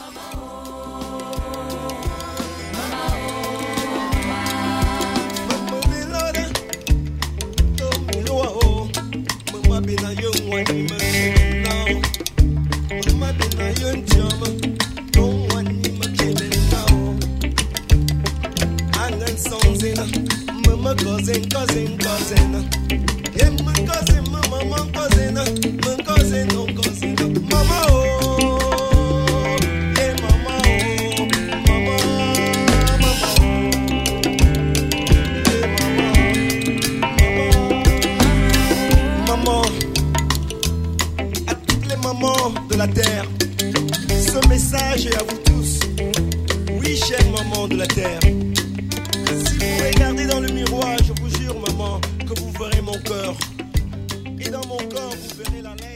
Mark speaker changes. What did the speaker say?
Speaker 1: De la terre, ce message est à vous tous. Oui, chère maman de la terre, si vous regardez dans le miroir, je vous jure, maman, que vous verrez mon cœur. Et dans mon corps, vous verrez la lèvre.